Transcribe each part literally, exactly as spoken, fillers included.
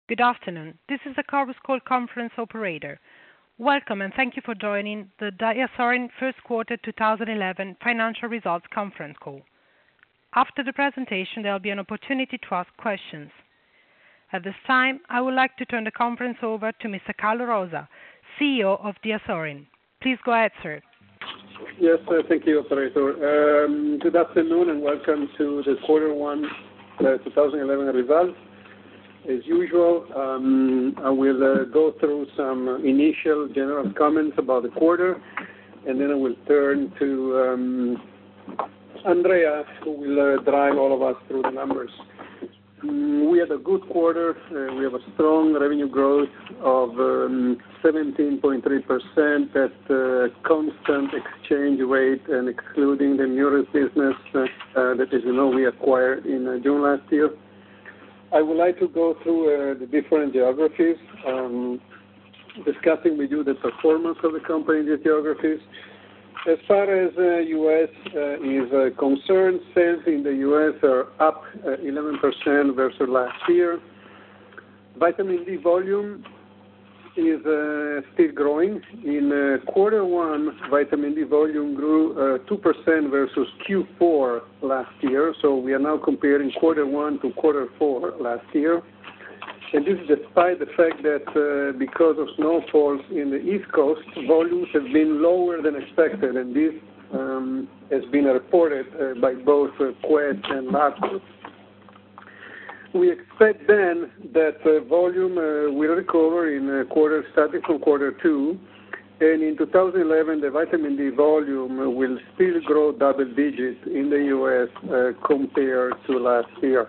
Good afternoon. This is the Chorus Call conference operator. Welcome, and thank you for joining the DiaSorin first quarter two thousand eleven financial results conference call. After the presentation, there will be an opportunity to ask questions. At this time, I would like to turn the conference over to Mister Carlo Rosa, C E O of DiaSorin. Please go ahead, sir. Yes, uh, thank you, operator. Um, good afternoon and welcome to the quarter one uh, twenty eleven results. As usual, um, I will uh, go through some initial general comments about the quarter, and then I will turn to um, Andrea, who will uh, drive all of us through the numbers. Um, we had a good quarter. Uh, we have a strong revenue growth of um, seventeen point three percent at uh, constant exchange rate and excluding the Murus business uh, uh, that, as you know, we acquired in uh, June last year. I would like to go through uh, the different geographies, um, discussing with you the performance of the company in these geographies. As far as the uh, U S uh, is uh, concerned, sales in the U S are up uh, eleven percent versus last year. Vitamin D volume is uh, still growing. In uh, quarter one, vitamin D volume grew uh, two percent versus Q four last year. So we are now comparing quarter one to quarter four last year. And this is despite the fact that uh, because of snowfalls in the East Coast, volumes have been lower than expected. And this um, has been reported uh, by both uh, Quest and LabCorp. We expect then that uh, volume uh, will recover in uh, quarter starting from quarter two, and in two thousand eleven the vitamin D volume will still grow double digits in the U S uh, compared to last year.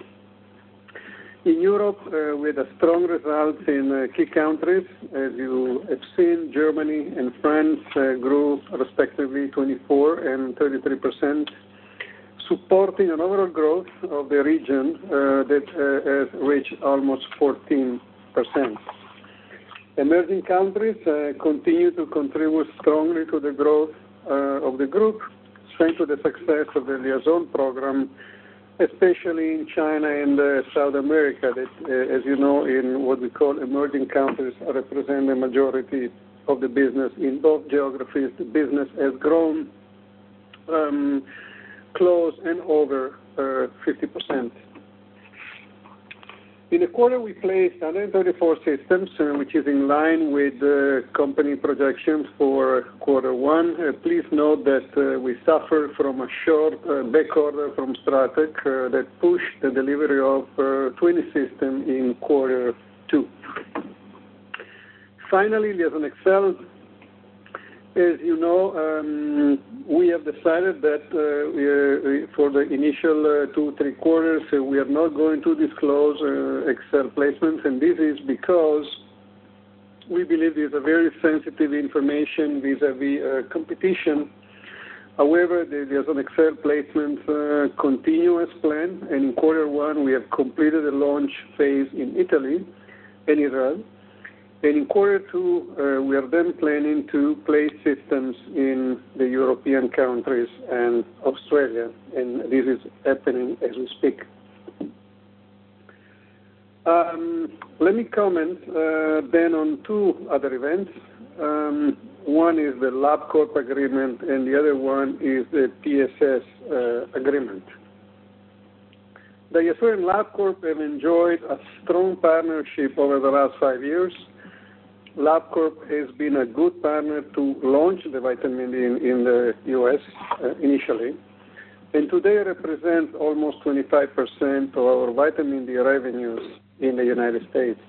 In Europe, uh, we had a strong results in uh, key countries. As you have seen, Germany and France uh, grew respectively twenty-four and thirty-three percent. Supporting an overall growth of the region uh, that uh, has reached almost fourteen percent. Emerging countries uh, continue to contribute strongly to the growth uh, of the group, thanks to the success of the Liaison program, especially in China and uh, South America, that, uh, as you know, in what we call emerging countries, represent the majority of the business. In both geographies, the business has grown um, close and over uh, fifty percent. In the quarter, we placed one hundred thirty-four systems, uh, which is in line with the uh, company projections for quarter one. Uh, please note that uh, we suffered from a short uh, back order from Stratec uh, that pushed the delivery of uh, twenty systems in quarter two. Finally, Liaison Excel. As you know, um, we have decided that uh, we are, for the initial uh, two, three quarters, uh, we are not going to disclose uh, Excel placements, and this is because we believe it is a very sensitive information vis-a-vis uh, competition. However, the Liaison Excel placements uh, continue as planned, and in quarter one, we have completed the launch phase in Italy and Israel. And in quarter two, uh, we are then planning to place systems in the European countries and Australia, and this is happening as we speak. Um, let me comment uh, then on two other events. Um, one is the LabCorp agreement, and the other one is the P S S uh, agreement. DiaSorin and LabCorp have enjoyed a strong partnership over the last five years. LabCorp has been a good partner to launch the vitamin D in, in the U S uh, initially, and today represents almost twenty-five percent of our vitamin D revenues in the United States.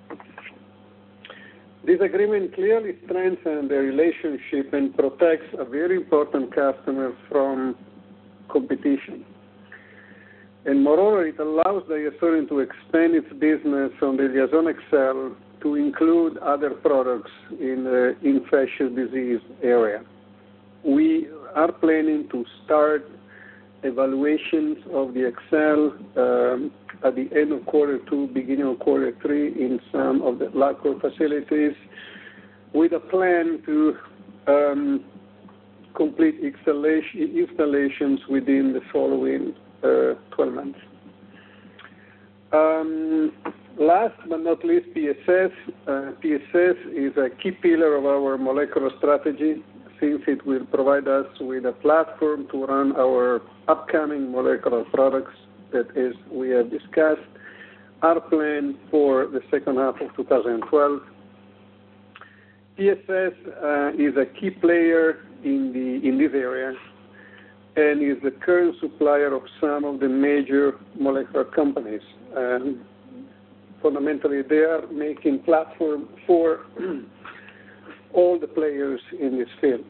This agreement clearly strengthens the relationship and protects a very important customer from competition. And moreover, it allows DiaSorin to expand its business on the Liaison Excel to include other products in the infectious disease area. We are planning to start evaluations of the Excel um, at the end of quarter two, beginning of quarter three in some of the LabCorp facilities, with a plan to um, complete installation, installations within the following uh, twelve months. Um, last but not least, P S S. Uh, P S S is a key pillar of our molecular strategy, since it will provide us with a platform to run our upcoming molecular products that, as we have discussed, are planned for the second half of two thousand twelve. P S S uh, is a key player in the in this area and is the current supplier of some of the major molecular companies. Um, fundamentally, they are making platform for all the players in this field.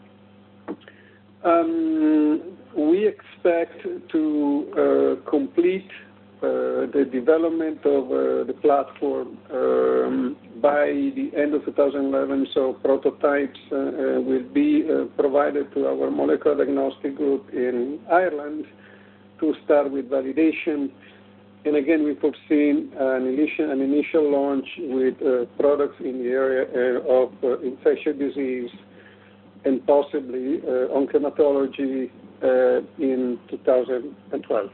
Um, we expect to uh, complete uh, the development of uh, the platform um, by the end of two thousand eleven, so prototypes uh, uh, will be uh, provided to our molecular diagnostic group in Ireland to start with validation. And again, we foresee an initial, an initial launch with uh, products in the area uh, of uh, infectious disease and possibly uh, oncohematology uh, in two thousand twelve.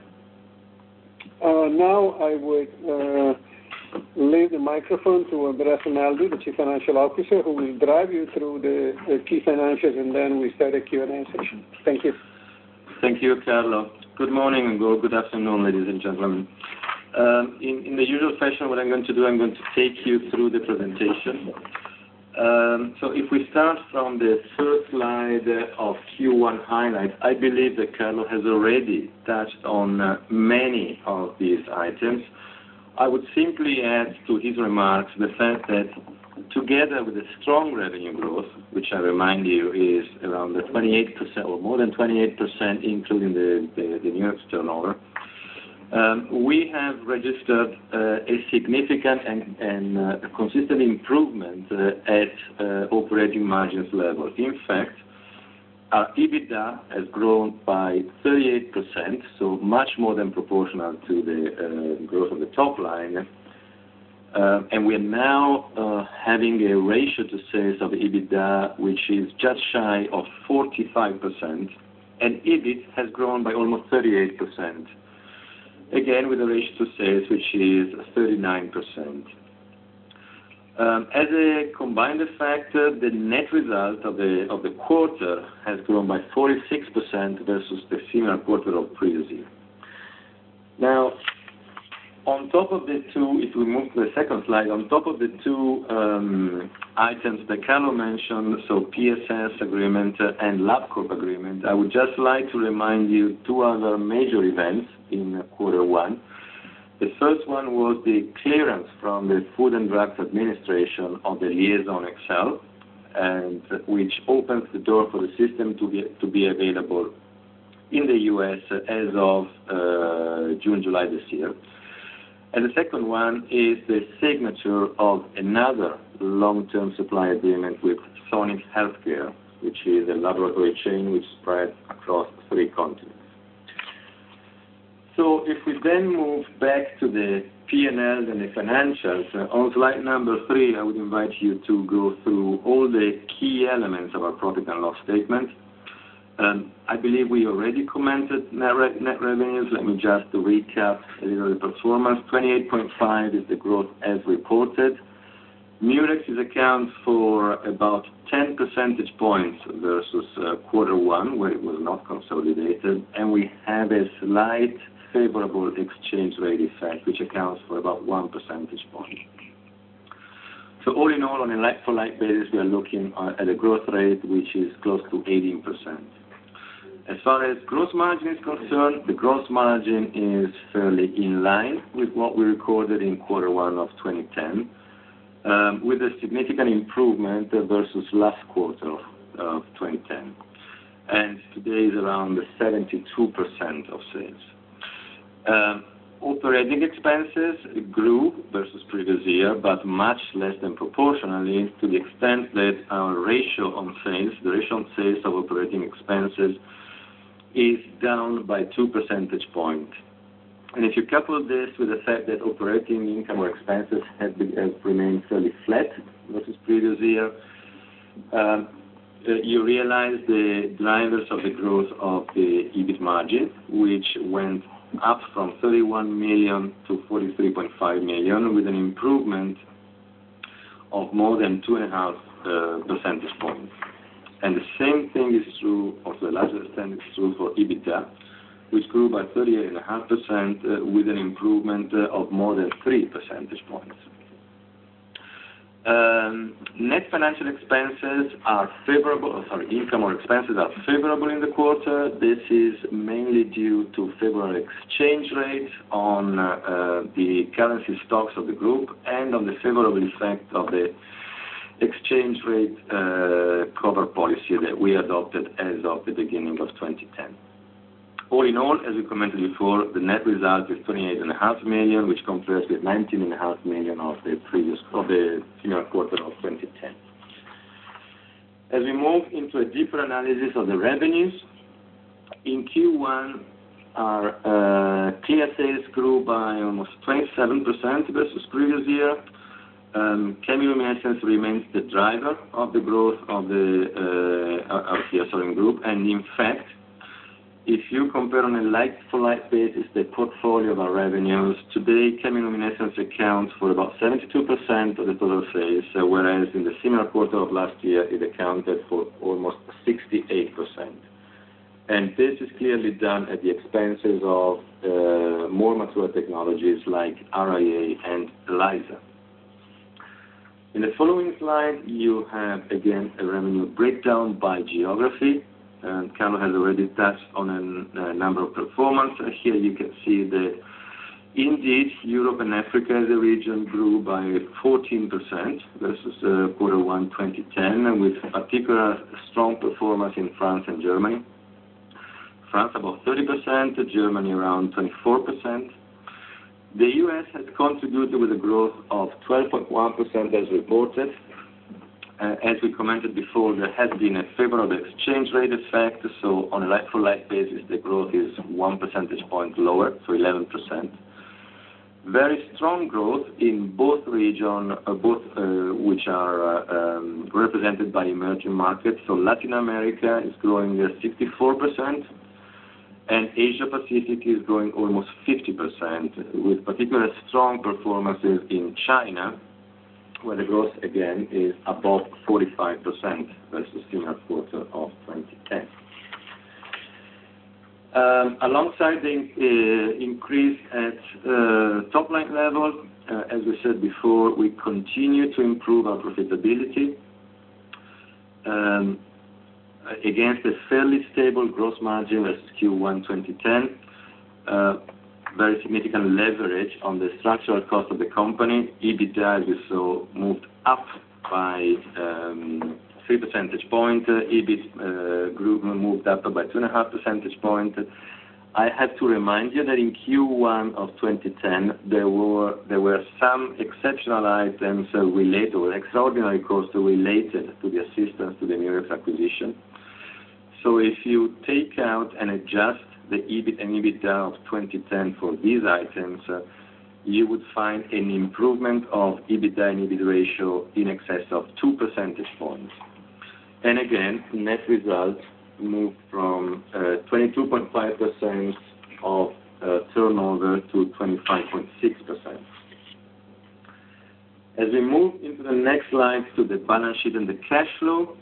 Uh, now I would uh, leave the microphone to Andrea Rinaldi, the Chief Financial Officer, who will drive you through the, the key financials, and then we start a Q and A session. Thank you. Thank you, Carlo. Good morning and good afternoon, ladies and gentlemen. Um, in, in the usual fashion, what I'm going to do, I'm going to take you through the presentation. Um, so if we start from the first slide of Q one highlights, I believe that Carlo has already touched on uh, many of these items. I would simply add to his remarks the fact that together with the strong revenue growth, which I remind you is around the twenty-eight percent or more than twenty-eight percent, including the, the, the New York turnover, Um, we have registered uh, a significant and, and uh, consistent improvement uh, at uh, operating margins level. In fact, our EBITDA has grown by thirty-eight percent, so much more than proportional to the uh, growth of the top line. Uh, and we are now uh, having a ratio to sales of EBITDA which is just shy of forty-five percent, and EBIT has grown by almost thirty-eight percent. Again, with a ratio to sales which is thirty-nine percent. Um, as a combined effect, uh, the net result of the of the quarter has grown by forty-six percent versus the similar quarter of previous year. Now, on top of the two, if we move to the second slide, on top of the two um, items that Carlo mentioned, so P S S agreement and LabCorp agreement, I would just like to remind you two other major events in quarter one. The first one was the clearance from the Food and Drugs Administration of the Liaison X L, and which opens the door for the system to be to be available in the U S as of uh, June, July this year. And the second one is the signature of another long-term supply agreement with Sonic Healthcare, which is a laboratory chain which spreads across three continents. So if we then move back to the P and L and the financials, uh, on slide number three, I would invite you to go through all the key elements of our profit and loss statement. Um, I believe we already commented net, re net revenues. Let me just recap a little the performance. twenty-eight point five is the growth as reported. Murex is accounts for about ten percentage points versus uh, quarter one, where it was not consolidated, and we have a slight favorable exchange rate effect, which accounts for about one percentage point. So all in all, on a like-for-like basis, we are looking at a growth rate which is close to eighteen percent. As far as gross margin is concerned, the gross margin is fairly in line with what we recorded in quarter one of twenty ten, um, with a significant improvement versus last quarter of, of twenty ten. And today is around seventy-two percent of sales. Um, operating expenses grew versus previous year, but much less than proportionally, to the extent that our ratio on sales, the ratio on sales of operating expenses, is down by two percentage points. And if you couple this with the fact that operating income or expenses have, been, have remained fairly flat versus previous year, um, uh, you realize the drivers of the growth of the EBIT margin, which went up from thirty-one million to forty-three point five million, with an improvement of more than two and a half uh, percentage points. And the same thing is true, or to a larger extent, is true for EBITDA, which grew by thirty-eight point five percent uh, with an improvement uh, of more than three percentage points. Um, net financial expenses are favorable, oh, sorry, income or expenses are favorable in the quarter. This is mainly due to favorable exchange rates on uh, uh, the currency stocks of the group and on the favorable effect of the exchange rate uh, cover policy that we adopted as of the beginning of twenty ten. All in all, as we commented before, the net result is twenty-eight point five million, which compares with nineteen point five million of the previous of the similar quarter of twenty ten. As we move into a deeper analysis of the revenues, in Q one, our uh, clear sales grew by almost twenty-seven percent versus previous year. Um, chemiluminescence remains the driver of the growth of the uh, of the DiaSorin Group, and in fact, if you compare on a like-for-like basis the portfolio of our revenues, today chemiluminescence accounts for about seventy-two percent of the total sales, uh, whereas in the similar quarter of last year it accounted for almost sixty-eight percent. And this is clearly done at the expenses of uh, more mature technologies like R I A and ELISA. In the following slide, you have again a revenue breakdown by geography. And Carlo has already touched on a, a number of performance. Uh, here you can see that indeed Europe and Africa as a region grew by fourteen percent versus uh, quarter one twenty ten, with particular strong performance in France and Germany. France about thirty percent, Germany around twenty-four percent. The U S has contributed with a growth of twelve point one percent as reported. Uh, as we commented before, there has been a favorable exchange rate effect, so on a like-for-like basis, the growth is one percentage point lower, so eleven percent. Very strong growth in both regions, uh, both uh, which are uh, um, represented by emerging markets. So Latin America is growing uh, sixty-four percent, and Asia Pacific is growing almost fifty percent, with particularly strong performances in China, where the growth again is above forty-five percent versus similar quarter of twenty ten. Um, alongside the uh, increase at uh, top line level, uh, as we said before, we continue to improve our profitability um, against a fairly stable gross margin versus Q one twenty ten. Uh, very significant leverage on the structural cost of the company. EBITDA, as we saw, moved up by um, three percentage points. Uh, EBIT uh, group moved up by two and a half percentage points. I have to remind you that in Q one of twenty ten, there were there were some exceptional items uh, related, or extraordinary costs related to the assistance to the Murex acquisition. So if you take out and adjust the EBIT and EBITDA of twenty ten for these items, uh, you would find an improvement of EBITDA and EBIT ratio in excess of two percentage points. And again, net results moved from uh, twenty-two point five percent of uh, turnover to twenty-five point six percent. As we move into the next slide to the balance sheet and the cash flow,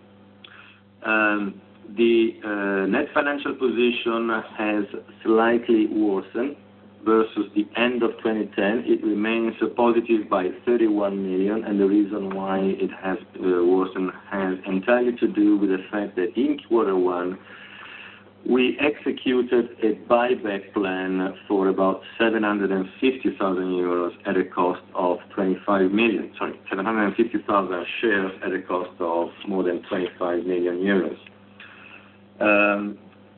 um, the uh, net financial position has slightly worsened versus the end of twenty ten. It remains uh, positive by thirty-one million, and the reason why it has uh, worsened has entirely to do with the fact that in quarter one, we executed a buyback plan for about seven hundred fifty thousand euros at a cost of twenty-five million, sorry, seven hundred fifty thousand shares at a cost of more than twenty-five million euros. Um,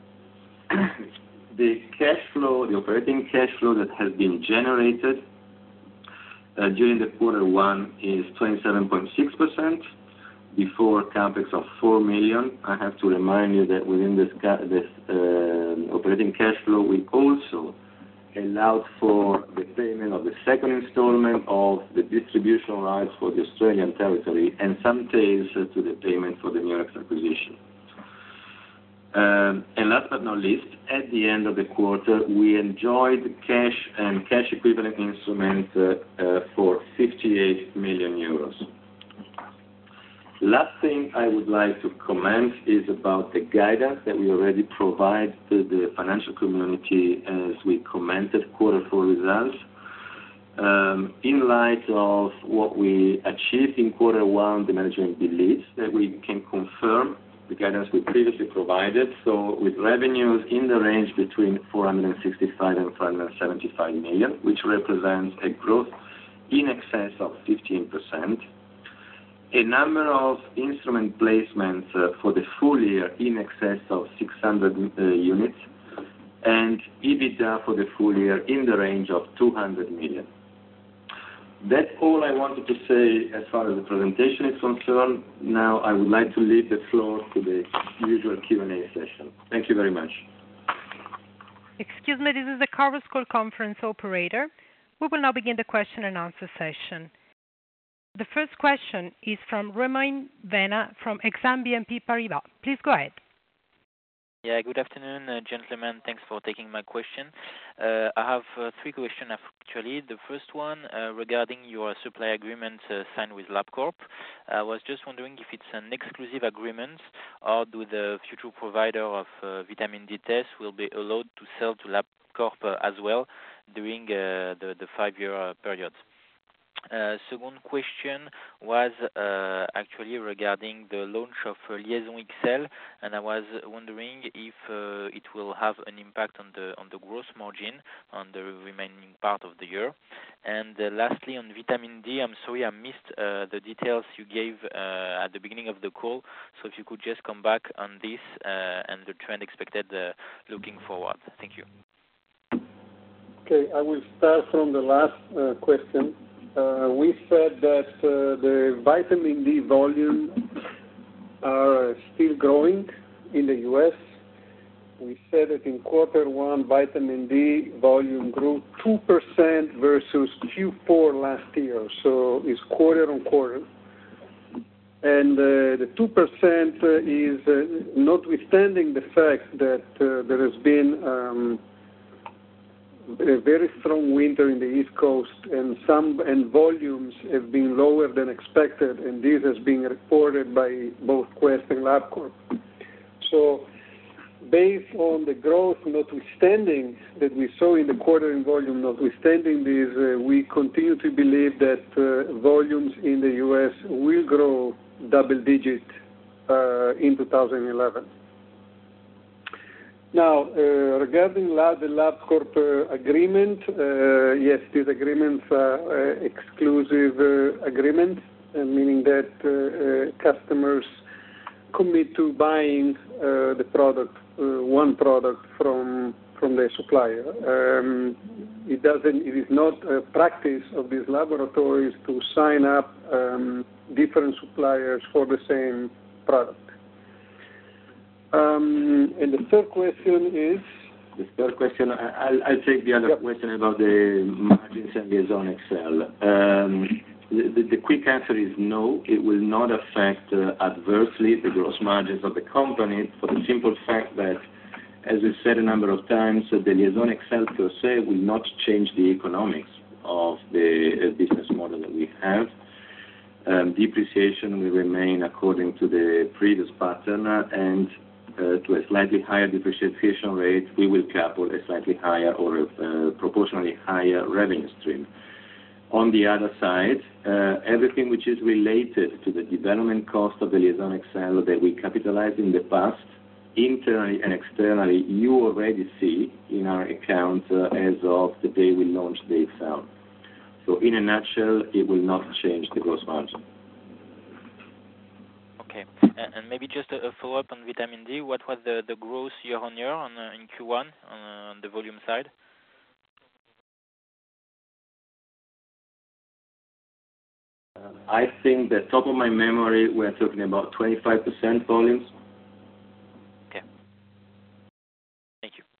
the cash flow, the operating cash flow that has been generated uh, during the quarter one is twenty-seven point six percent before capex of four million. I have to remind you that within this, this uh, operating cash flow, we also allowed for the payment of the second installment of the distribution rights for the Australian territory and some tails uh, to the payment for the Murex acquisition. Um, and last but not least, at the end of the quarter, we enjoyed cash and cash equivalent instruments uh, uh, for fifty-eight million euros. Last thing I would like to comment is about the guidance that we already provide to the financial community as we commented quarter four results. Um, in light of what we achieved in quarter one, the management believes that we can confirm the guidance we previously provided. So with revenues in the range between four hundred sixty-five and four hundred seventy-five million, which represents a growth in excess of fifteen percent. A number of instrument placements uh, for the full year in excess of six hundred uh, units, and EBITDA for the full year in the range of two hundred million. That's all I wanted to say as far as the presentation is concerned. Now I would like to leave the floor to the usual Q and A session. Thank you very much. Excuse me, this is the Chorus Call conference operator. We will now begin the question and answer session. The first question is from Romain Vena from Exane B N P Paribas. Please go ahead. Yeah, good afternoon, uh, gentlemen. Thanks for taking my question. Uh, I have uh, three questions actually. The first one uh, regarding your supply agreement uh, signed with LabCorp. I was just wondering if it's an exclusive agreement or do the future provider of uh, vitamin D tests will be allowed to sell to LabCorp uh, as well during uh, the, the five-year uh, period. Uh, second question was uh, actually regarding the launch of uh, Liaison X L, and I was wondering if uh, it will have an impact on the on the gross margin on the remaining part of the year. And uh, lastly, on vitamin D, I'm sorry I missed uh, the details you gave uh, at the beginning of the call. So if you could just come back on this uh, and the trend expected uh, looking forward. Thank you. Okay, I will start from the last uh, question. Uh, we said that uh, the vitamin D volume are uh, still growing in the U S. We said that in quarter one, vitamin D volume grew two percent versus Q four last year, so it's quarter on quarter. And uh, the two percent is uh, notwithstanding the fact that uh, there has been um, a very strong winter in the East Coast, and some and volumes have been lower than expected, and this has been reported by both Quest and LabCorp. So, based on the growth, notwithstanding that we saw in the quarter in volume, notwithstanding this, uh, we continue to believe that uh, volumes in the U S will grow double-digit uh, in two thousand eleven. Now, uh, regarding lab, the LabCorp uh, agreement, uh, yes, these agreements are uh, exclusive uh, agreements, uh, meaning that uh, uh, customers commit to buying uh, the product, uh, one product from from their supplier. Um, it doesn't. It is not a practice of these laboratories to sign up um, different suppliers for the same product. Um, and the third question is? The third question, I'll, I'll take the other yep. question about the margins and Liaison X L. Um, the, the, the quick answer is no, it will not affect uh, adversely the gross margins of the company for the simple fact that, as we've said a number of times, uh, the Liaison X L per se will not change the economics of the uh, business model that we have. Um, depreciation will remain according to the previous pattern, uh, and Uh, to a slightly higher depreciation rate, we will couple a slightly higher or a uh, proportionally higher revenue stream. On the other side, uh, everything which is related to the development cost of the Liaison X L that we capitalized in the past, internally and externally, you already see in our account uh, as of the day we launched the X L. So in a nutshell, it will not change the gross margin. Okay. And maybe just a follow-up on vitamin D. What was the, the growth year-on-year on, uh, in Q one on, uh, on the volume side? Uh, I think that top of my memory, we're talking about twenty-five percent volumes. Okay. Thank you.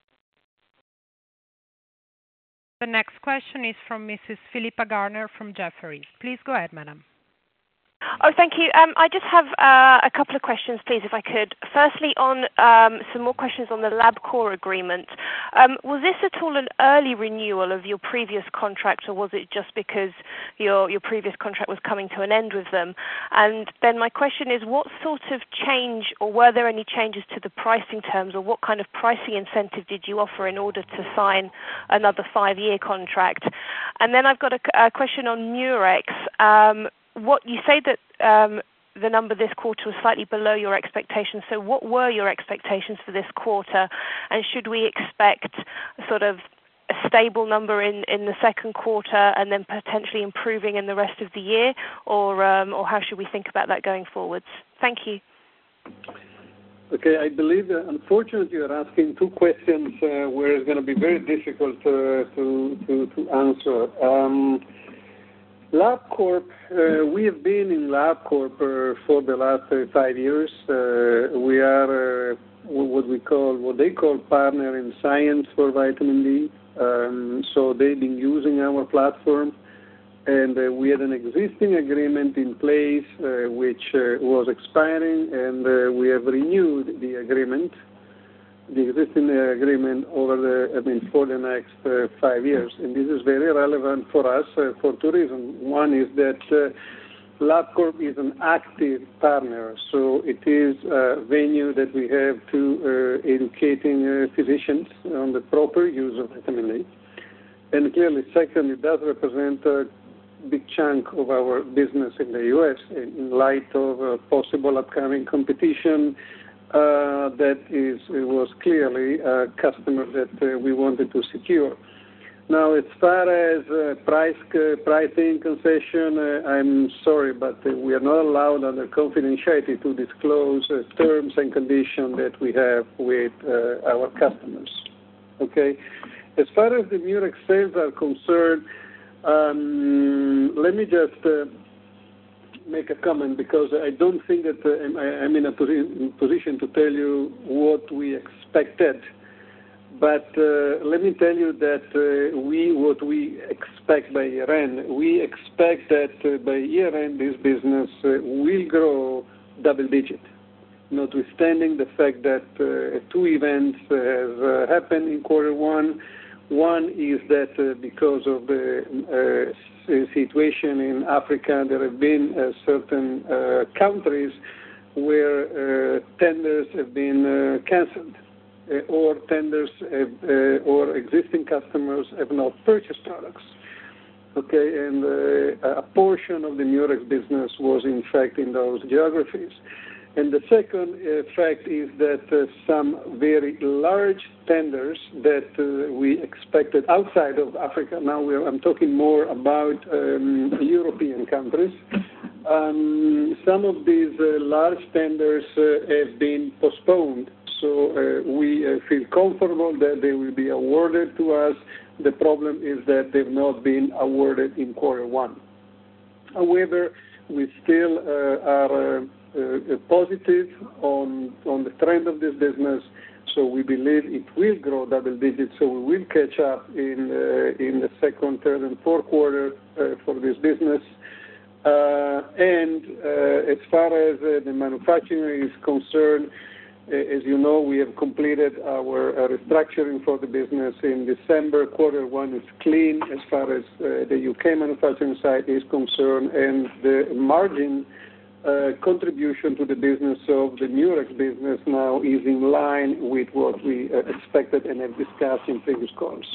The next question is from Missus Philippa Garner from Jefferies. Please go ahead, madam. Oh, thank you. Um, I just have uh, a couple of questions, please, if I could. Firstly, on um, some more questions on the LabCorp agreement. Um, was this at all an early renewal of your previous contract, or was it just because your your previous contract was coming to an end with them? And then my question is, what sort of change, or were there any changes to the pricing terms, or what kind of pricing incentive did you offer in order to sign another five-year contract? And then I've got a, a question on Murex. Um, what you say that um, the number this quarter was slightly below your expectations. So what were your expectations for this quarter? And should we expect sort of a stable number in, in the second quarter and then potentially improving in the rest of the year? Or, um, or how should we think about that going forwards? Thank you. Okay, I believe, uh, unfortunately, you're asking two questions uh, where it's going to be very difficult uh, to, to, to answer. Um, LabCorp, uh, we have been in LabCorp uh, for the last uh, five years. Uh, we are uh, what we call, what they call partner in science for vitamin D. Um, so they've been using our platform, and uh, we had an existing agreement in place uh, which uh, was expiring, and uh, we have renewed the agreement. The existing agreement over the, I mean, for the next uh, five years. And this is very relevant for us uh, for two reasons. One is that uh, LabCorp is an active partner, so it is a venue that we have to uh, educating uh, physicians on the proper use of vitamin D. And clearly, second, it does represent a big chunk of our business in the U S in light of uh, possible upcoming competition. Uh, that is it was clearly a customer that uh, we wanted to secure. Now, as far as uh, price uh, pricing concession, uh, I'm sorry, but uh, we are not allowed under confidentiality to disclose uh, terms and conditions that we have with uh, our customers. Okay. As far as the Murex sales are concerned, um, let me just. Uh, make a comment, because I don't think that uh, I'm in a posi- position to tell you what we expected. But uh, let me tell you that uh, we what we expect by year-end. We expect that uh, by year-end this business uh, will grow double-digit, notwithstanding the fact that uh, two events uh, have uh, happened in quarter one. One is that uh, because of the uh, situation in Africa, there have been uh, certain uh, countries where uh, tenders have been uh, cancelled, uh, or tenders have, uh, or existing customers have not purchased products. Okay, and uh, a portion of the Murex business was in fact in those geographies. And the second uh, fact is that uh, some very large tenders that uh, we expected outside of Africa, now we're, I'm talking more about um, European countries, um, some of these uh, large tenders uh, have been postponed. So uh, we uh, feel comfortable that they will be awarded to us. The problem is that they've not been awarded in quarter one. However, we still uh, are uh, Uh, positive on on the trend of this business, so we believe it will grow double digits. So we will catch up in uh, in the second, third, and fourth quarter uh, for this business. Uh, and uh, as far as uh, the manufacturing is concerned, uh, as you know, we have completed our uh, restructuring for the business in December. Quarter one is clean as far as uh, the U K manufacturing side is concerned, and the margin Uh, contribution to the business of the Murex business now is in line with what we uh, expected and have discussed in previous calls.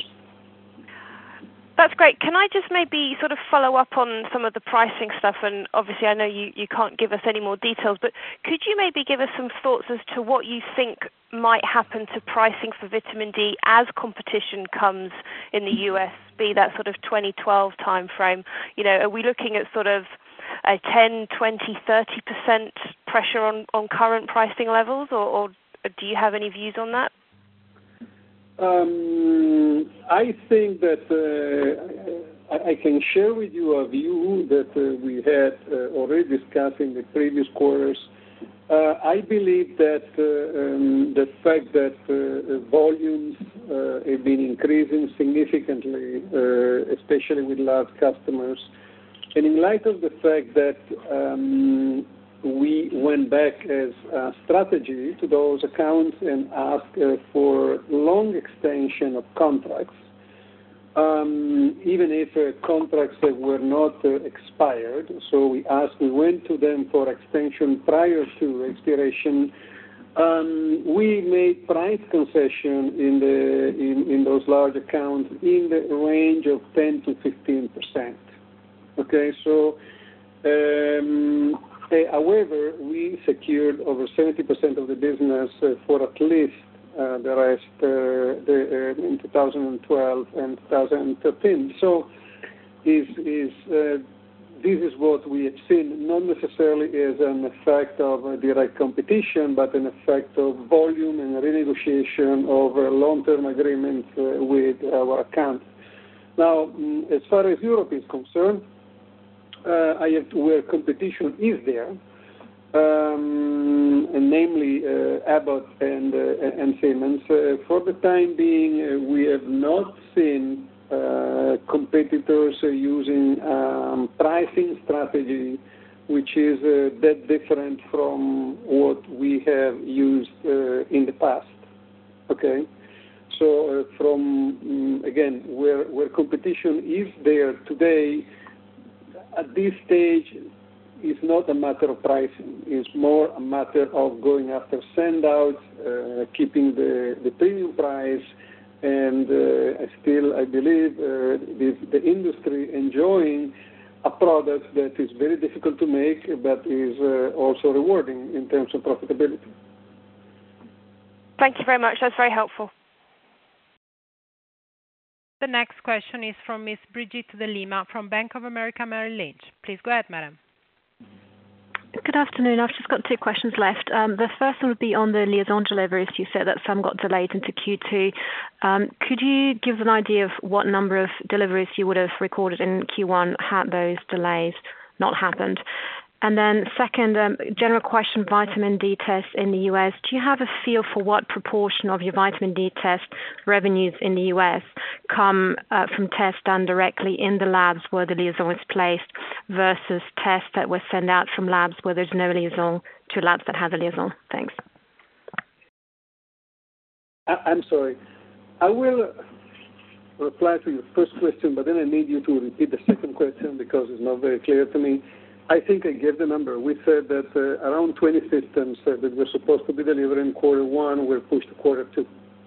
That's great. Can I just maybe sort of follow up on some of the pricing stuff? And obviously I know you, you can't give us any more details, but could you maybe give us some thoughts as to what you think might happen to pricing for vitamin D as competition comes in the U S, be that sort of twenty twelve timeframe? You know, are we looking at sort of a ten, twenty, thirty percent pressure on, on current pricing levels, or, or do you have any views on that? Um, I think that uh, I, I can share with you a view that uh, we had uh, already discussed in the previous quarters. Uh, I believe that uh, um, the fact that uh, volumes uh, have been increasing significantly, uh, especially with large customers, And in light of the fact that um, we went back as a strategy to those accounts and asked uh, for long extension of contracts, um, even if uh, contracts that were not uh, expired. So we asked, we went to them for extension prior to expiration. Um, we made price concession in the in, in those large accounts in the range of ten to fifteen percent. Okay, so um, uh, however, we secured over seventy percent of the business uh, for at least uh, the rest uh, the, uh, in two thousand twelve and two thousand thirteen. So is is uh, this is what we have seen, not necessarily as an effect of uh, direct competition, but an effect of volume and renegotiation of uh, long-term agreements uh, with our accounts. Now, mm, as far as Europe is concerned, uh, I have to, where competition is there, um, and namely uh, Abbott and, uh, and Siemens. Uh, for the time being, uh, we have not seen Uh, competitors uh, using um, pricing strategy, which is uh, that different from what we have used uh, in the past. Okay, so uh, from um, again, where where competition is there today, at this stage, is not a matter of pricing. It's more a matter of going after send-outs, uh, keeping the the premium price. And uh, still, I believe, uh, this, the industry enjoying a product that is very difficult to make, but is uh, also rewarding in terms of profitability. Thank you very much. That's very helpful. The next question is from Miss Brigitte de Lima from Bank of America Merrill Lynch. Please go ahead, madam. Good afternoon. I've just got two questions left. Um, the first one would be on the liaison deliveries. You said that some got delayed into Q two. Um, could you give us an idea of what number of deliveries you would have recorded in Q one had those delays not happened? And then second, um, general question, vitamin D tests in the U S. Do you have a feel for what proportion of your vitamin D test revenues in the U S come uh, from tests done directly in the labs where the liaison is placed versus tests that were sent out from labs where there's no liaison to labs that have a liaison? Thanks. I'm sorry. I will reply to your first question, but then I need you to repeat the second question because it's not very clear to me. I think I gave the number. We said that uh, around twenty systems uh, that were supposed to be delivered in quarter one were pushed to quarter two.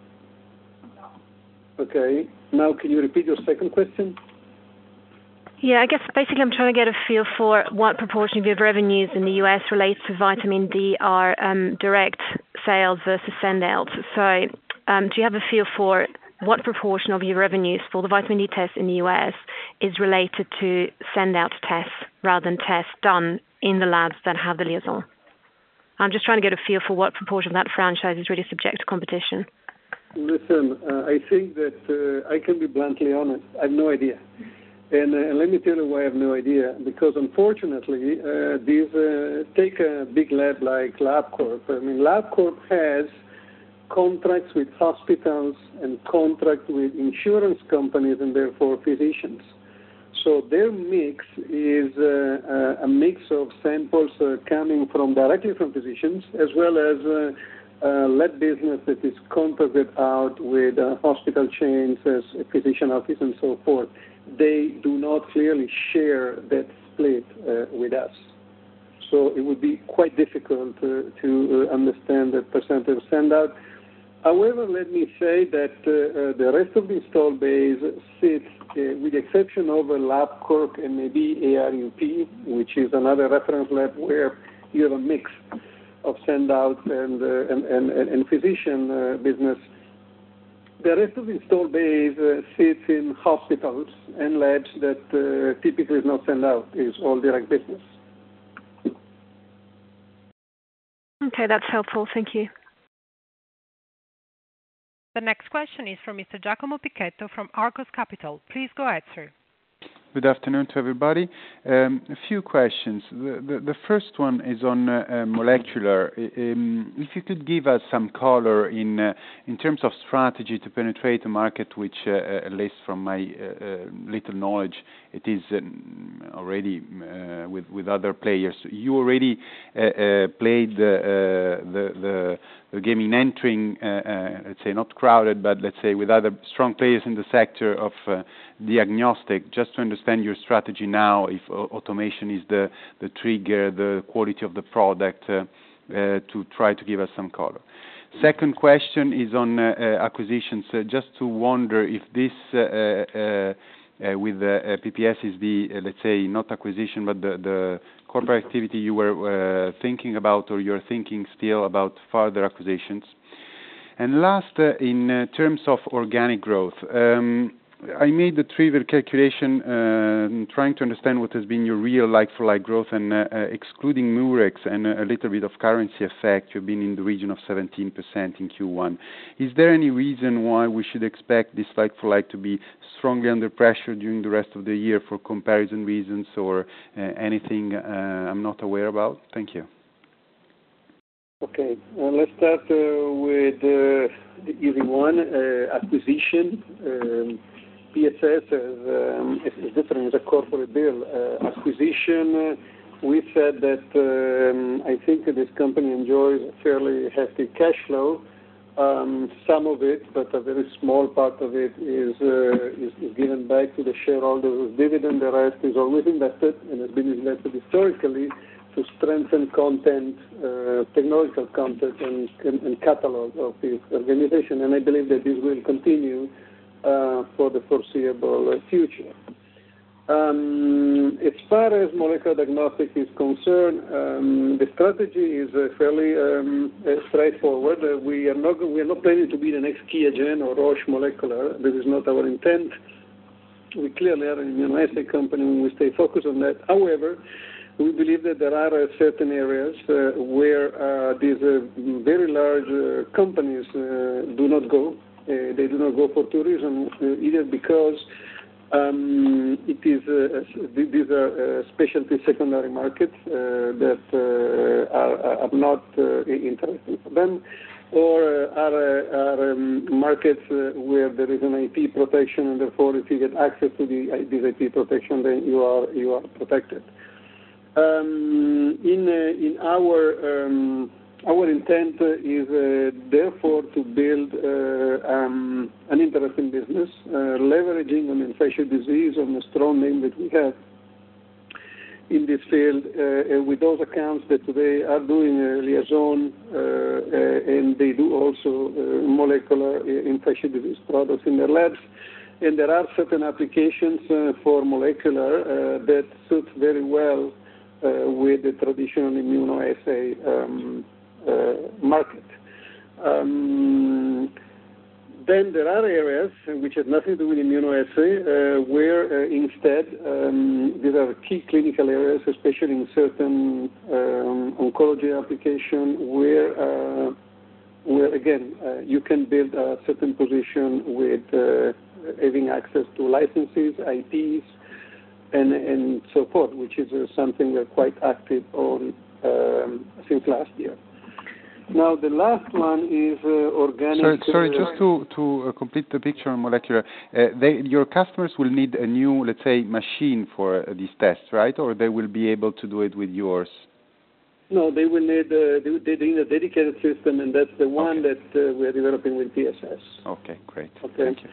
Okay. Now, can you repeat your second question? Yeah, I guess basically I'm trying to get a feel for what proportion of your revenues in the U S relates to vitamin D are um, direct sales versus send-out. So um, do you have a feel for what proportion of your revenues for the vitamin D test in the U S is related to send-out tests rather than tests done in the labs that have the liaison? I'm just trying to get a feel for what proportion of that franchise is really subject to competition. Listen, uh, I think that uh, I can be bluntly honest. I have no idea. And, uh, and let me tell you why I have no idea. Because unfortunately, uh, these uh, take a big lab like LabCorp. I mean, LabCorp has contracts with hospitals and contracts with insurance companies and therefore physicians. So their mix is uh, a mix of samples uh, coming from directly from physicians as well as uh, uh, lab business that is contracted out with uh, hospital chains as a physician office and so forth. They do not clearly share that split uh, with us. So it would be quite difficult uh, to uh, understand the percentage of send-out. However, let me say that uh, uh, the rest of the install base sits, uh, with the exception of uh, LabCorp and maybe A R U P, which is another reference lab where you have a mix of send-out and, uh, and, and, and physician uh, business. The rest of the install base uh, sits in hospitals and labs that uh, typically is not send-out, is all direct business. Okay, that's helpful. Thank you. The next question is from Mister Giacomo Picchetto from Arcos Capital. Please go ahead, sir. Good afternoon to everybody. Um, a few questions. The, the, the first one is on uh, uh, molecular. Um, if you could give us some color in uh, in terms of strategy to penetrate a market which, uh, at least from my uh, uh, little knowledge, it is um, already uh, with with other players. You already uh, uh, played the, uh, the the the game in entering, uh, uh, let's say not crowded, but let's say with other strong players in the sector of uh, diagnostic. Just to understand your strategy now, if uh, automation is the the trigger, the quality of the product, uh, uh, to try to give us some color. Second question is on uh, uh, acquisitions. Uh, just to wonder if this uh, uh, uh, with the uh, P P S is the, uh, let's say, not acquisition, but the, the corporate activity you were uh, thinking about, or you're thinking still about further acquisitions. And last, uh, in uh, terms of organic growth, um, I made the trivial calculation uh, trying to understand what has been your real like-for-like growth, and uh, uh, excluding Murex and a little bit of currency effect, you've been in the region of seventeen percent in Q one. Is there any reason why we should expect this like-for-like to be strongly under pressure during the rest of the year for comparison reasons, or uh, anything uh, I'm not aware about? Thank you. Okay, uh, let's start uh, with uh, the easy one, uh, acquisition. Um, P S S is, um, is different. It's a corporate deal. Uh, acquisition, uh, we said that um, I think this company enjoys a fairly hefty cash flow. Um, some of it, but a very small part of it, is, uh, is, is given back to the shareholders as dividend. The rest is always invested and has been invested historically to strengthen content, uh, technological content, and, and, and catalog of this organization. And I believe that this will continue Uh, for the foreseeable uh, future. Um, as far as molecular diagnostic is concerned, um, the strategy is uh, fairly um, uh, straightforward. Uh, we are not we are not planning to be the next QIAGEN or Roche Molecular. This is not our intent. We clearly are an immunoassay company, and we stay focused on that. However, we believe that there are uh, certain areas uh, where uh, these uh, very large uh, companies uh, do not go. Uh, they do not go for two reasons, uh, either because um, it is uh, these are uh, specialty secondary markets uh, that uh, are, are not uh, interesting for them, or uh, are, uh, are um, markets uh, where there is an I P protection, and therefore if you get access to the, this I P protection, then you are you are protected. Um, in uh, in our um, Our intent is uh, therefore to build uh, um, an interesting business, uh, leveraging on infectious disease, on the strong name that we have in this field, uh, with those accounts that today are doing uh, liaison, uh, uh, and they do also uh, molecular infectious disease products in their labs. And there are certain applications uh, for molecular uh, that suit very well uh, with the traditional immunoassay um, Uh, market. Um, then there are areas which have nothing to do with immunoassay, uh, where uh, instead um, these are key clinical areas, especially in certain um, oncology application, where uh, where again uh, you can build a certain position with uh, having access to licenses, I Ps, and and so forth, which is uh, something we're quite active on um, since last year. Now, the last one is uh, organic. Sorry, sorry uh, just to, to uh, complete the picture on molecular, uh, they, your customers will need a new, let's say, machine for uh, these tests, right? Or they will be able to do it with yours? No, they will need, uh, they, they need a dedicated system, and that's the one okay. that uh, we are developing with P S S. Okay, great. Okay. Thank you.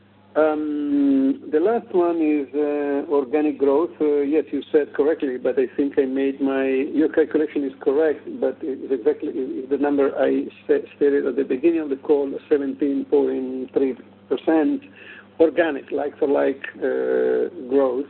Um, the last one is uh, organic growth. Uh, yes, you said correctly, but I think I made my, your calculation is correct, but it's exactly it's the number I stated at the beginning of the call, seventeen point three percent organic, like-for-like uh, growth.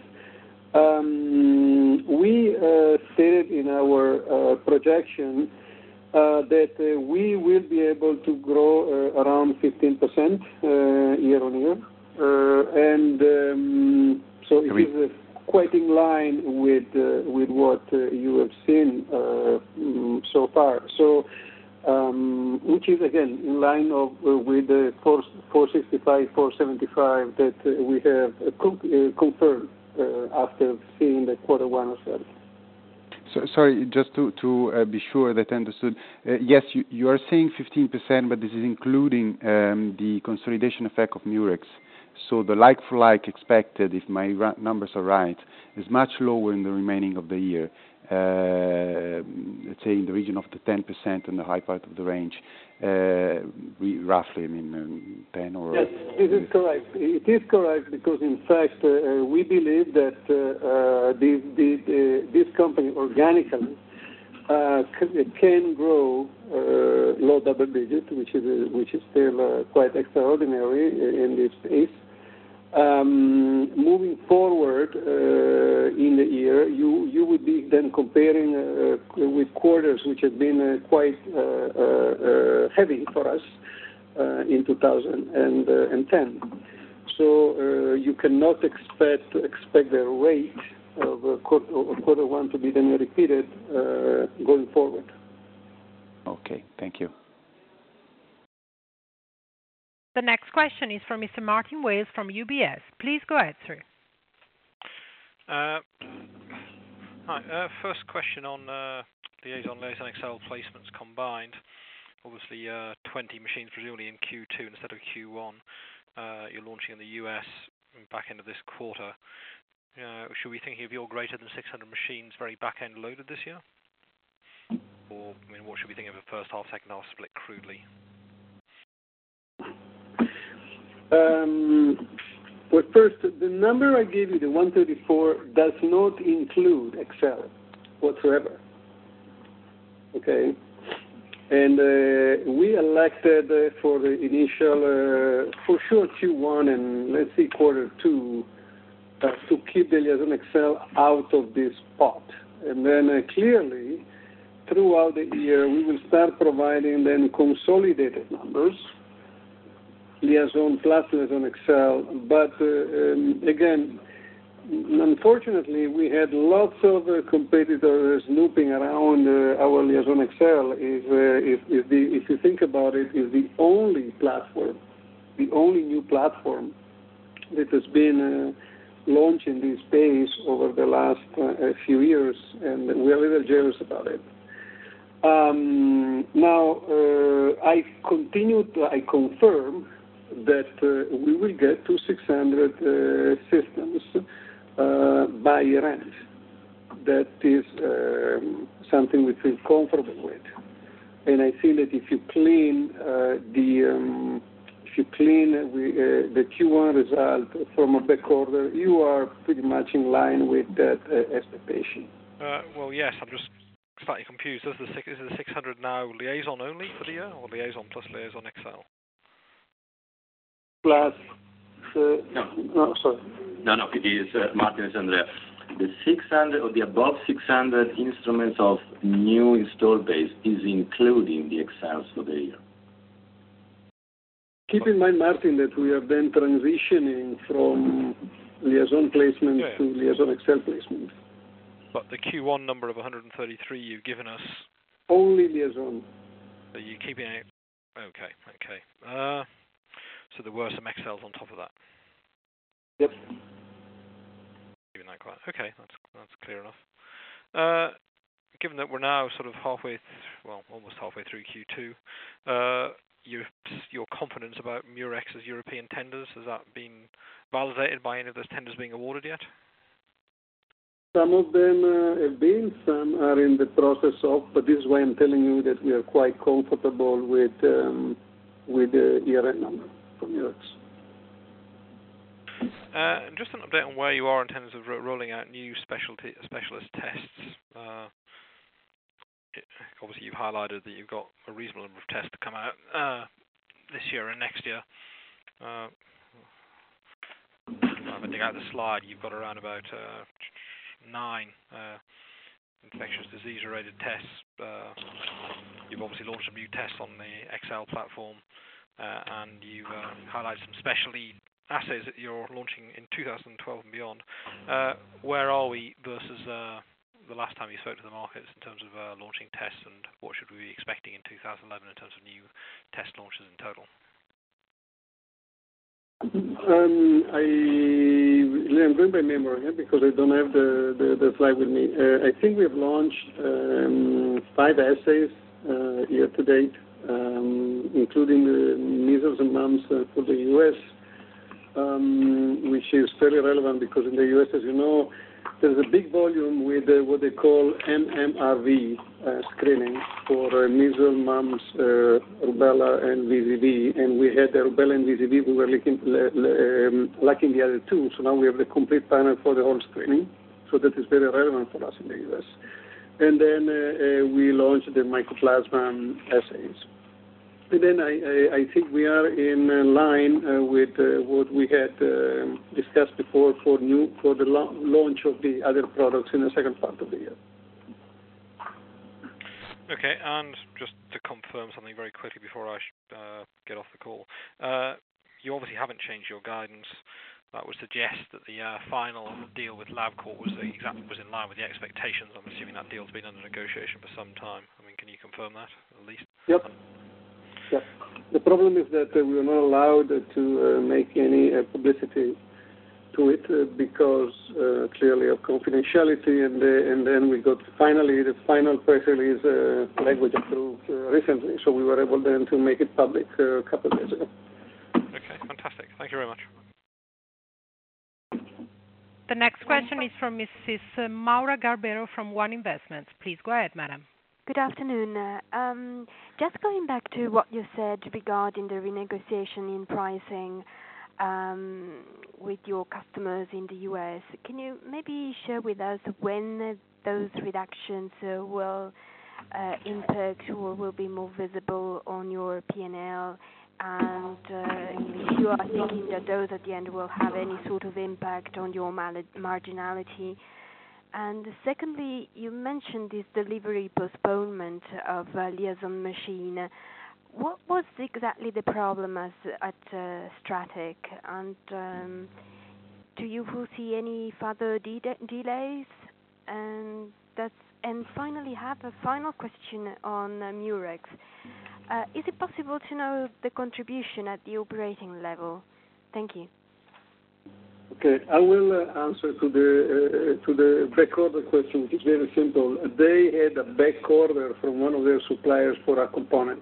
Um, we uh, stated in our uh, projection uh, that uh, we will be able to grow uh, around fifteen percent uh, year on year. Uh, and um, so it is uh, quite in line with uh, with what uh, you have seen uh, mm, so far. So, um, which is again in line of uh, with the four sixty-five, four seventy-five that uh, we have uh, co- uh, confirmed uh, after seeing the quarter one results. So, sorry, just to, to uh, be sure that I understood. Uh, yes, you, you are saying fifteen percent, but this is including um, the consolidation effect of Murex. So the like-for-like expected, if my ra- numbers are right, is much lower in the remaining of the year. Uh, let's say in the region of the ten percent in the high part of the range, uh, we, roughly, I mean, um, ten or... Yes, this is correct. It is correct because, in fact, uh, we believe that uh, uh, this, this, uh, this company organically uh, c- can grow uh, low double digit, which is, uh, which is still uh, quite extraordinary in this space. Um, moving forward uh, in the year, you you would be then comparing uh, with quarters which have been uh, quite uh, uh, heavy for us uh, in two thousand ten. So uh, you cannot expect expect the rate of uh, quarter, of quarter one to be then repeated uh, going forward. Okay, thank you. The next question is from Mister Martin Wales from U B S. Please go ahead, sir. Uh, hi. Uh, first question on uh, Liaison, Liaison X L placements combined. Obviously, uh, twenty machines presumably in Q two instead of Q one. Uh, you're launching in the U S back end of this quarter. Uh, should we be thinking of your greater than six hundred machines very back end loaded this year? Or, I mean, what should we think of a first half, second half split crudely? Um, well, first, the number I gave you, the one thirty-four, does not include X L whatsoever. Okay? And uh, we elected uh, for the initial, uh, for sure Q one and let's see quarter two, uh, to keep the Liaison X L out of this pot. And then uh, clearly, throughout the year, we will start providing then consolidated numbers, Liaison plus Liaison X L, but uh, um, again, unfortunately, we had lots of uh, competitors snooping around uh, our Liaison X L. Is, uh, is, is the, if you think about it, is the only platform, the only new platform that has been uh, launched in this space over the last uh, few years, and we're a little jealous about it. Um, now, uh, I continue to, I confirm that uh, we will get to six hundred uh, systems uh, by year-end. That is um, something we feel comfortable with. And I think that if you clean uh, the um, if you clean we, uh, the Q one result from a back order, you are pretty much in line with that uh, expectation. Uh, well, yes, I'm just slightly confused. Is the, is the six hundred now Liaison only for the year, or Liaison plus Liaison X L? Plus, uh, no. no, sorry. No, no, it is, uh, Martin and Andrea. The six hundred or the above six hundred instruments of new install base is including the X Ls for the year. Keep in mind, Martin, that we are then transitioning from Liaison placement yeah, yeah. to Liaison X L placement. But the Q one number of one hundred thirty-three you've given us... Only Liaison. So you're keeping it... Okay, okay. Uh, so there were some X Ls on top of that. Yep. Keeping that quiet. Okay, that's that's clear enough. Uh, given that we're now sort of halfway, th- well, almost halfway through Q two, uh, your your confidence about Murex's European tenders, has that been validated by any of those tenders being awarded yet? Some of them uh, have been, some are in the process of, but this is why I'm telling you that we are quite comfortable with um, with the year-end number from Murex. Uh, and just an update on where you are in terms of ro- rolling out new specialty specialist tests. Uh, it, obviously, you've highlighted that you've got a reasonable number of tests to come out uh, this year and next year. Uh, if I dig out the slide, you've got around about uh, nine uh, infectious disease-related tests. Uh, you've obviously launched some new tests on the X L platform, uh, and you've uh, highlighted some specialty assays that you're launching in two thousand twelve and beyond. Uh, where are we versus uh, the last time you spoke to the markets in terms of uh, launching tests, and what should we be expecting in two thousand eleven in terms of new test launches in total? Um, I, I'm going by memory yeah, because I don't have the, the, the slide with me. Uh, I think we have launched um, five assays uh, year to date, um, including the measles and mumps uh, for the U S, um, which is fairly relevant because in the U S, as you know, there's a big volume with uh, what they call M M R V uh, screening for uh, measles, mumps, uh, rubella, and V Z V. And we had the rubella and V Z V. We were lacking, um, lacking the other two. So now we have the complete panel for the whole screening. So that is very relevant for us in the U S. And then uh, uh, we launched the mycoplasma assays. And then I, I, I think we are in line uh, with uh, what we had uh, discussed before for new for the la- launch of the other products in the second part of the year. Okay, and just to confirm something very quickly before I uh, get off the call, uh, you obviously haven't changed your guidance. That would suggest that the uh, final deal with LabCorp was the exact was in line with the expectations. I'm assuming that deal's been under negotiation for some time. I mean, can you confirm that at least? Yep. Yeah. The problem is that uh, we are not allowed uh, to uh, make any uh, publicity to it uh, because uh, clearly of confidentiality, and uh, and then we got finally the final press release uh, language approved uh, recently, so we were able then to make it public uh, a couple of days ago. Okay, fantastic. Thank you very much. The next question is from Missus Maura Garbero from One Investments. Please go ahead, madam. Good afternoon. Uh, um, just going back to what you said regarding the renegotiation in pricing um, with your customers in the U S, can you maybe share with us when those reductions uh, will uh, impact or will be more visible on your P and L? And uh, if you are thinking that those at the end will have any sort of impact on your mal- marginality? And secondly, you mentioned this delivery postponement of uh, liaison machine. What was exactly the problem as, at uh, Stratec? And um, do you foresee any further de- delays? And that's and finally, have a final question on uh, Murex. Uh, is it possible to know the contribution at the operating level? Thank you. Okay, I will uh, answer to the uh, to the back order question, which is very simple. They had a back order from one of their suppliers for a component,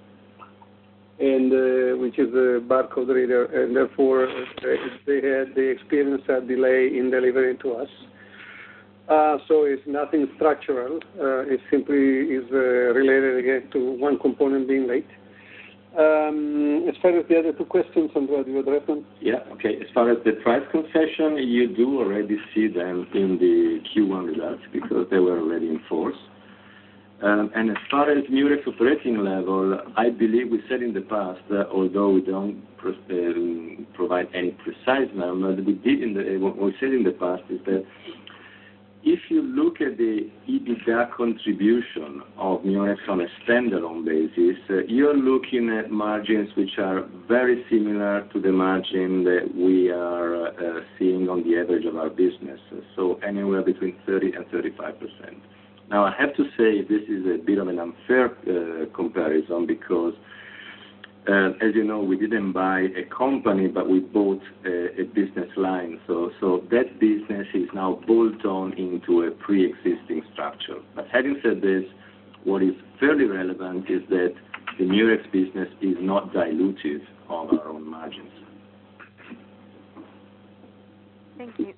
and uh, which is a barcode reader, and therefore uh, they had they experienced a delay in delivering to us. Uh, so it's nothing structural. Uh, it simply is uh, related again to one component being late. Um, as far as the other two questions, Andrea, do you address them? Yeah, okay. As far as the price concession, you do already see them in the Q one results because they were already in force. Um, and as far as Murex operating level, I believe we said in the past, uh, although we don't pro- um, provide any precise number, we did in the, what we said in the past is that if you look at the EBITDA contribution of Murex on a standalone basis, uh, you're looking at margins which are very similar to the margin that we are uh, seeing on the average of our business, so anywhere between thirty and thirty-five percent. Now, I have to say this is a bit of an unfair uh, comparison because Uh, as you know, we didn't buy a company, but we bought a, a business line. So, so that business is now bolt on into a pre-existing structure. But having said this, what is fairly relevant is that the Murex business is not dilutive of our own margins. Thank you.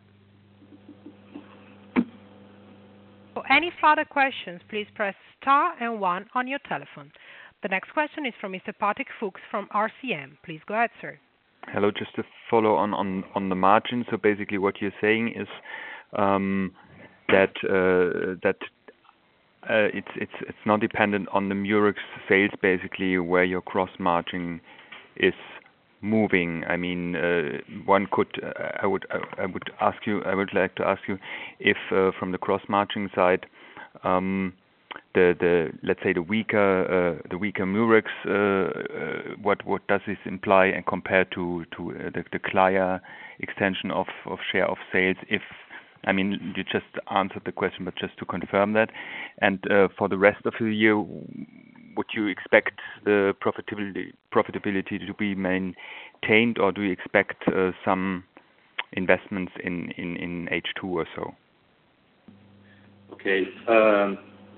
For any further questions, please press star and one on your telephone. The next question is from Mister Patrick Fuchs from R C M. Please go ahead, sir. Hello, just to follow on, on, on the margin. So basically what you're saying is um, that uh, that uh, it's it's it's not dependent on the Murex sales, basically, where your gross margin is moving. I mean, uh, one could uh, I would I would ask you I would like to ask you if uh, from the gross margin side, um, The, the let's say the weaker uh, the weaker Murex uh, uh, what what does this imply and compare to to uh, the, the Clier extension of, of share of sales? If I mean you just answered the question, but just to confirm that. And uh, for the rest of the year, would you expect the profitability profitability to be maintained, or do you expect uh, some investments in, in, in H two or so? Okay. Um,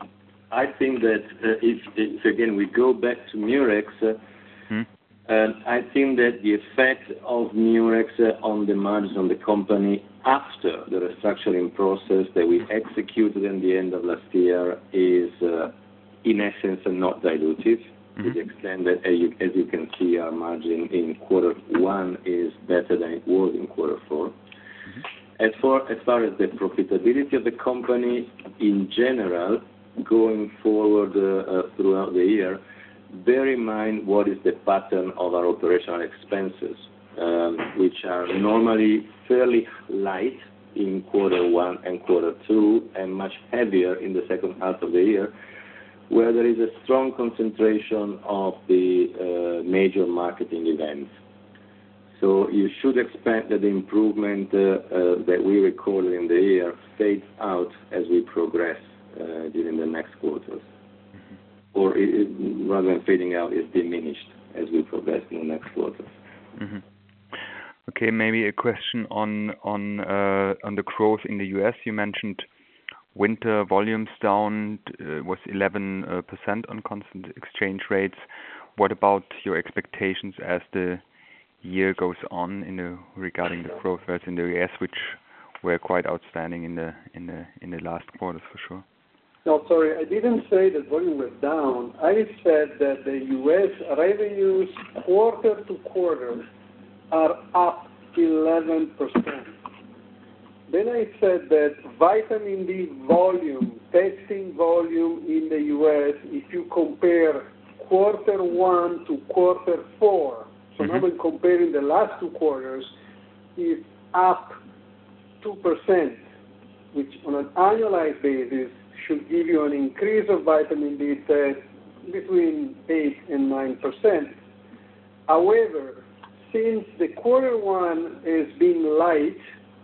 I think that uh, if, if, again, we go back to Murex, uh, hmm? uh, I think that the effect of Murex uh, on the margins on the company after the restructuring process that we executed in the end of last year is, uh, in essence, not dilutive, mm-hmm. to the extent that, as you, as you can see, our margin in quarter one is better than it was in quarter four. Mm-hmm. As far, as far as the profitability of the company in general, going forward uh, uh, throughout the year, bear in mind what is the pattern of our operational expenses, um, which are normally fairly light in quarter one and quarter two, and much heavier in the second half of the year, where there is a strong concentration of the uh, major marketing events. So you should expect that the improvement uh, uh, that we recorded in the year fades out as we progress uh, during the next quarters. Mm-hmm. Or it, it, rather than fading out, is diminished as we progress in the next quarters. Mm-hmm. Okay, maybe a question on on uh, on the growth in the U S. You mentioned winter volumes down uh, was eleven percent on constant exchange rates. What about your expectations as the year goes on in the regarding the growth rates in the U S, which were quite outstanding in the in the in the last quarters for sure? No, sorry, I didn't say that volume was down. I said that the U S revenues quarter to quarter are up eleven percent. Then I said that vitamin D volume, testing volume in the U S, if you compare quarter one to quarter four, so mm-hmm. now I'm comparing the last two quarters, is up two percent, which on an annualized basis should give you an increase of vitamin D test between eight and nine percent. However, since the quarter one is being light,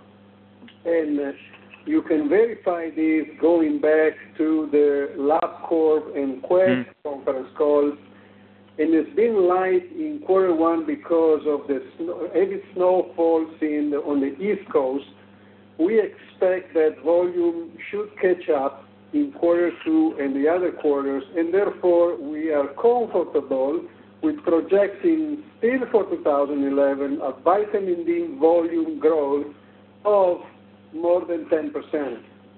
and uh, you can verify this going back to the LabCorp and Quest mm. conference calls, and it's been light in quarter one because of the snow, heavy snowfalls in the, on the East Coast. We expect that volume should catch up in quarter two and the other quarters, and therefore we are comfortable with projecting still for two thousand eleven a vitamin D volume growth of more than ten percent.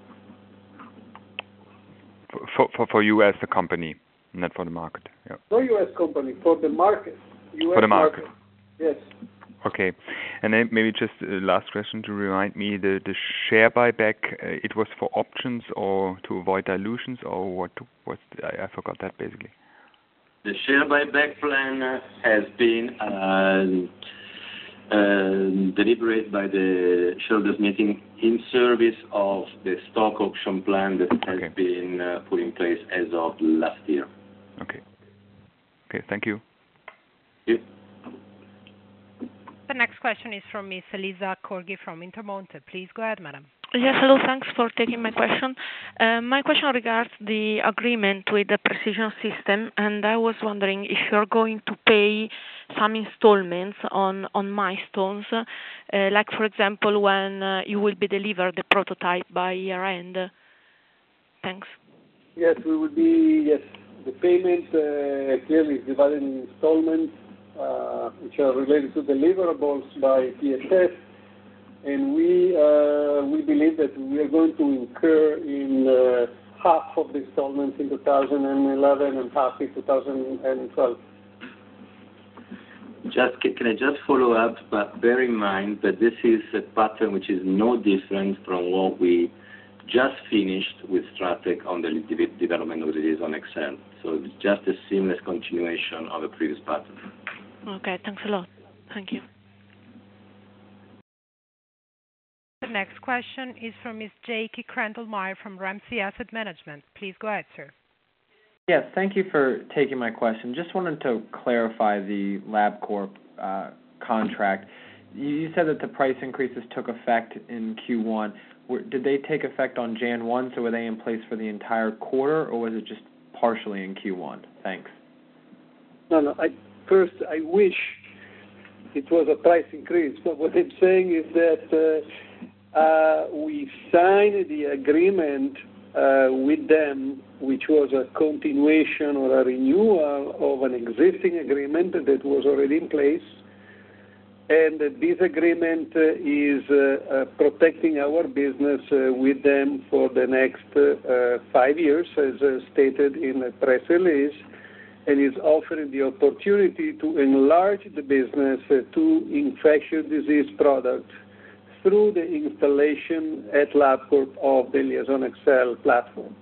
For, for, for you as a company, not for the market. Yeah. No U S company, for the market. U S for the market. market. Yes. Okay. And then maybe just a last question to remind me, the, the share buyback, uh, it was for options or to avoid dilutions, or what? What I, I forgot that basically. The share buyback plan uh, has been uh, uh, deliberated by the shareholders meeting in service of the stock option plan that has okay. been uh, put in place as of last year. Okay. Okay, thank you. Thank you. The next question is from Miss Elisa Corgi from Intermonte. Please go ahead, madam. Yes, hello. Thanks for taking my question. Uh, my question regards the agreement with the Precision System, and I was wondering if you're going to pay some installments on, on milestones, uh, like, for example, when uh, you will be delivered the prototype by year-end. Thanks. Yes, we will be, yes, the payment uh, clearly is divided in installments, uh, which are related to deliverables by P S S. And we uh, we believe that we are going to incur in uh, half of the installments in two thousand eleven and half in two thousand twelve. Just can I just follow up? But bear in mind that this is a pattern which is no different from what we just finished with Stratec on the de- development of the Liaison X L. So it's just a seamless continuation of a previous pattern. Okay, thanks a lot. Thank you. The next question is from Miss Jackie Crandall-Meyer from Ramsey Asset Management. Please go ahead, sir. Yes, thank you for taking my question. Just wanted to clarify the LabCorp uh, contract. You, you said that the price increases took effect in Q one. Were, did they take effect on January first, so were they in place for the entire quarter, or was it just partially in Q one? Thanks. No, no. I, first, I wish it was a price increase, but what I'm saying is that uh, uh, we signed the agreement uh, with them, which was a continuation or a renewal of an existing agreement that was already in place. And this agreement uh, is uh, uh, protecting our business uh, with them for the next uh, five years, as uh, stated in the press release, and is offering the opportunity to enlarge the business uh, to infectious disease products through the installation at LabCorp of the Liaison X L platform.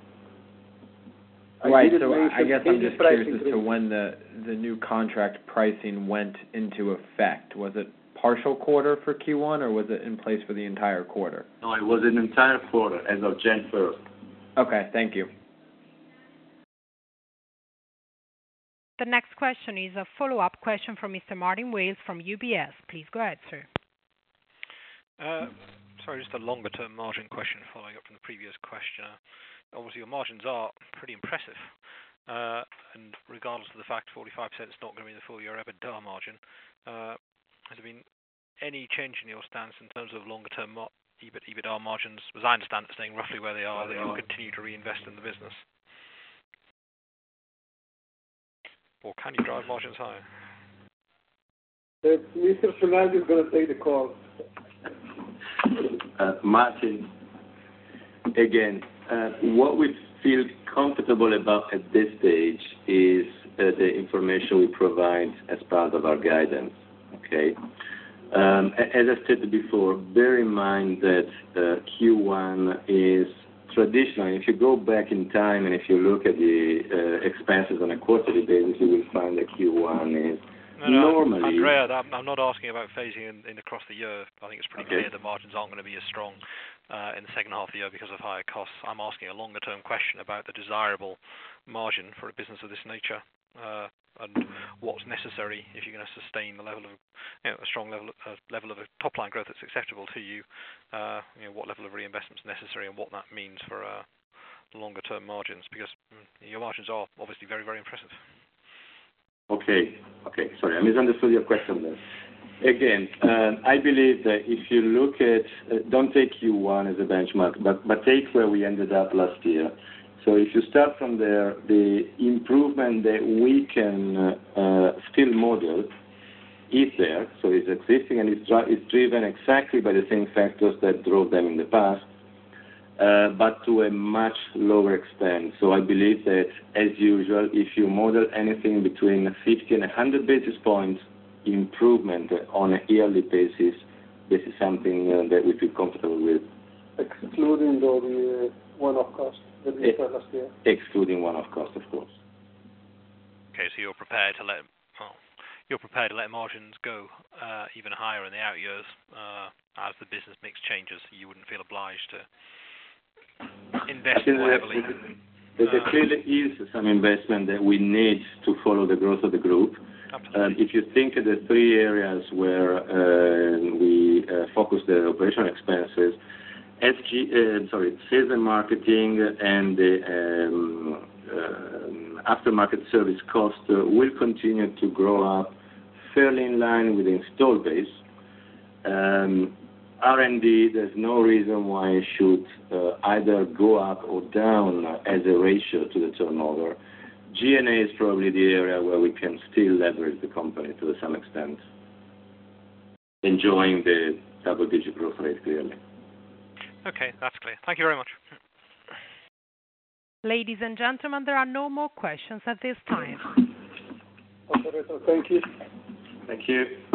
Right, so I guess I'm just curious as to when the, the new contract pricing went into effect. Was it partial quarter for Q one, or was it in place for the entire quarter? No, it was an entire quarter as of January first. Okay, thank you. The next question is a follow-up question from Mister Martin Wales from U B S. Please go ahead, sir. Uh, sorry, just a longer-term margin question following up from the previous questioner. Obviously, your margins are pretty impressive, uh, and regardless of the fact forty-five percent is not going to be the full-year EBITDA margin, uh, has there been any change in your stance in terms of longer-term mar- EBIT, EBITDA margins? As I understand it, staying roughly where they are, that you'll continue to reinvest in the business. Or can you drive margins higher? Uh, Mister Finaldi is going to take the call. Uh, Martin, again, uh, what we feel comfortable about at this stage is uh, the information we provide as part of our guidance. Okay. Um, as I stated before, bear in mind that uh, Q one is traditionally, if you go back in time and if you look at the uh, expenses on a quarterly basis, you will find that Q one is no, no, normally... Andrea, I'm not asking about phasing in, in across the year. I think it's pretty okay. clear the margins aren't going to be as strong uh, in the second half of the year because of higher costs. I'm asking a longer-term question about the desirable margin for a business of this nature. Uh, and what's necessary if you're going to sustain the level of, you know, a strong level, uh, level of a top-line growth that's acceptable to you. Uh, you know, what level of reinvestment is necessary and what that means for uh, longer-term margins, because mm, your margins are obviously very, very impressive. Okay, okay. Sorry, I misunderstood your question there. Again, uh, I believe that if you look at, uh, don't take Q one as a benchmark, but but take where we ended up last year. So if you start from there, the improvement that we can uh, still model is there, so it's existing and it's, dri- it's driven exactly by the same factors that drove them in the past, uh, but to a much lower extent. So I believe that, as usual, if you model anything between fifty and one hundred basis points improvement on a yearly basis, this is something uh, that we feel comfortable with. Excluding though the uh, one-off cost. Last year. Excluding one-off cost, of course. Okay, so you're prepared to let well, you're prepared to let margins go uh, even higher in the out years uh, as the business mix changes. You wouldn't feel obliged to invest more heavily. There, there clearly is some investment that we need to follow the growth of the group. Um, if you think of the three areas where uh, we uh, focus the operational expenses, S G, uh, sorry, sales and marketing and the um, uh, aftermarket service cost uh, will continue to grow up fairly in line with the install base. Um, R and D, there's no reason why it should uh, either go up or down as a ratio to the turnover. G and A is probably the area where we can still leverage the company to some extent, enjoying the double-digit growth rate clearly. Okay, that's clear. Thank you very much. Ladies and gentlemen, there are no more questions at this time. Operator, thank you. Thank you.